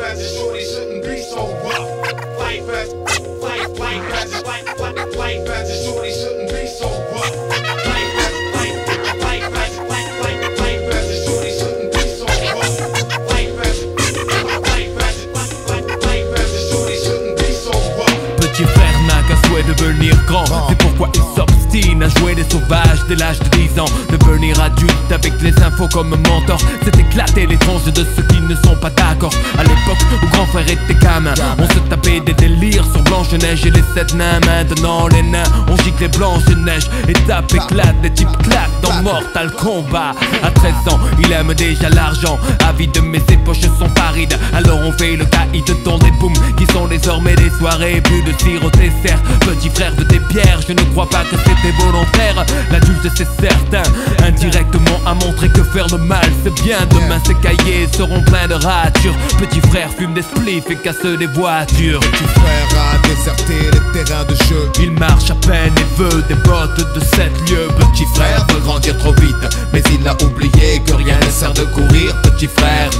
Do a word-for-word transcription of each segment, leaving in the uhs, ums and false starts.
as a shorty shouldn't be so rough. Life as, life, life as, life, life, life as a shorty shouldn't be so rough. Life as, life, life as, life, life, life as a shorty shouldn't be so rough. Life as, life as, life, life as a shorty shouldn't be so rough. Petit frère n'a qu'un souhait de devenir grand, c'est pourquoi il s'obstine à jouer les sauvages dès l'âge de dix ans. Devenir adulte avec les infos comme mentor, c'est éclater les tranches de ceux qui ne sont pas d'accord. À l'époque où grand frère était gamin, on se tapait des délires sur Blanche-Neige et les sept nains. Maintenant les nains, on gicle les Blanche-Neige. Étape éclate, les types claquent dans Mortal Kombat. À treize ans, il aime déjà l'argent, avide mais ses poches sont parides. Alors on fait le caïd dans des booms qui sont désormais des soirées. Plus de sirop dessert, petit frère de tes pierres. Je ne crois pas que c'était volontaire, l'adulte c'est certain. Indirectement a montré que faire le mal c'est bien. Demain ses cahiers seront pleins de ratures. Petit frère fume des spliffs et casse des voitures. Petit frère a déserté les terrains de jeu. Il marche à peine et veut des bottes de sept lieues. Petit frère veut grandir trop vite, mais il a oublié que rien ne sert de courir. Petit frère.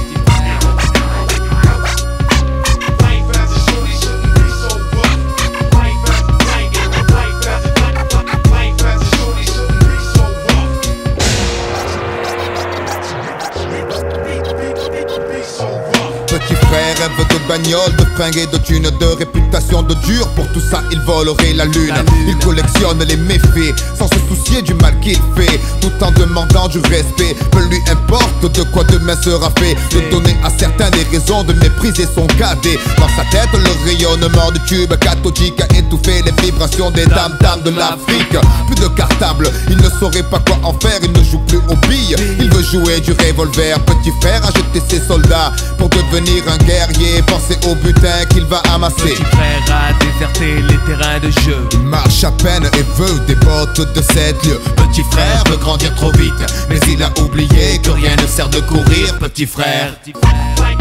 Petit frère rêve de bagnole, de fringues et de thunes, de réputation de dur. Pour tout ça il volerait la lune. Il collectionne les méfaits sans se soucier du mal qu'il fait, tout en demandant du respect. Peu lui importe de quoi demain sera fait. De donner à certains des raisons de mépriser son cadet. Dans sa tête le rayonnement du tube cathodique a étouffé les vibrations des dames dames de l'Afrique. Plus de cartable, il ne saurait pas quoi en faire. Il ne joue plus aux billes, il veut jouer du revolver. Petit frère a jeté ses soldats pour devenir un guerrier, pensez au butin qu'il va amasser. Petit frère a déserté les terrains de jeu. Il marche à peine et veut des bottes de sept lieues. Petit frère veut grandir trop vite, mais il a oublié que rien ne sert de courir. Petit frère. Petit frère.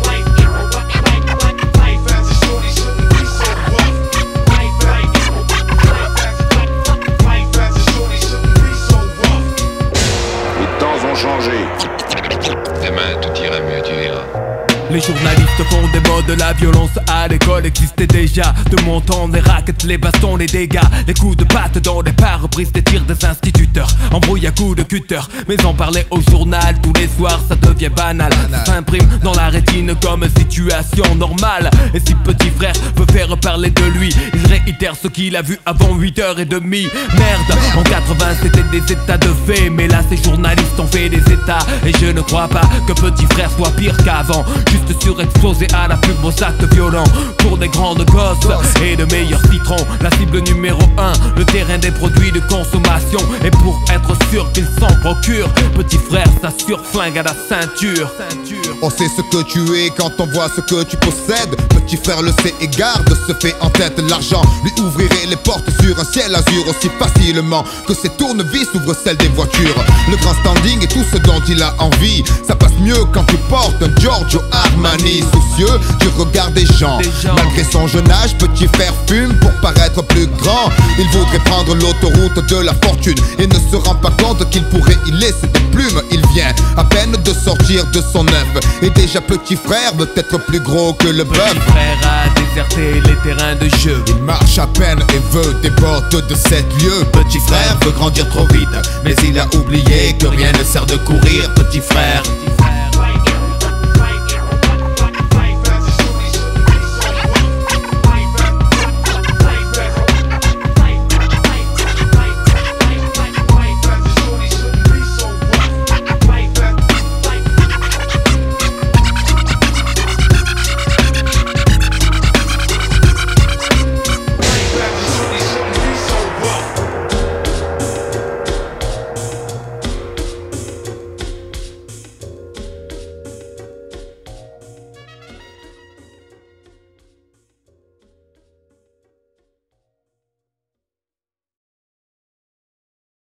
Les temps ont changé. Demain tout ira mieux, tu verras. Les journalistes font des modes, la violence à l'école existait déjà. De mon temps, les raquettes, les bastons, les dégâts, les coups de patte dans les pare-brises, des tirs des instituteurs, embrouille à coups de cutter. Mais en parler au journal tous les soirs, ça devient banal. Ça s'imprime dans la rétine comme situation normale. Et si petit frère veut faire parler de lui, il réitère ce qu'il a vu avant huit heures trente. Merde, en quatre-vingts c'était des états de fait, mais là ces journalistes ont fait des états. Et je ne crois pas que petit frère soit pire qu'avant. Juste surexposé à la pub aux actes violents. Pour des grandes gosses et de meilleurs citrons, la cible numéro un, le terrain des produits de consommation. Et pour être sûr qu'il s'en procure, petit frère s'assure flingue à la ceinture. On sait ce que tu es quand on voit ce que tu possèdes. Petit frère le sait et garde, se fait en tête l'argent. Lui ouvrirait les portes sur un ciel azur aussi facilement que ses tournevis ouvrent celles des voitures. Le grand standing et tout ce dont il a envie, ça passe mieux quand tu portes un Giorgio Armani. Soucieux du regard des gens, malgré son jeune âge, petit frère fume pour paraître plus grand. Il voudrait prendre l'autoroute de la fortune et ne se rend pas compte qu'il pourrait y laisser des plumes. Il vient à peine de sortir de son œuf et déjà petit frère veut être plus gros que le bœuf. Petit frère a déserté les terrains de jeu. Il marche à peine et veut des bottes de sept lieues. Petit frère veut grandir trop vite, mais il a oublié que rien ne sert de courir. Petit frère.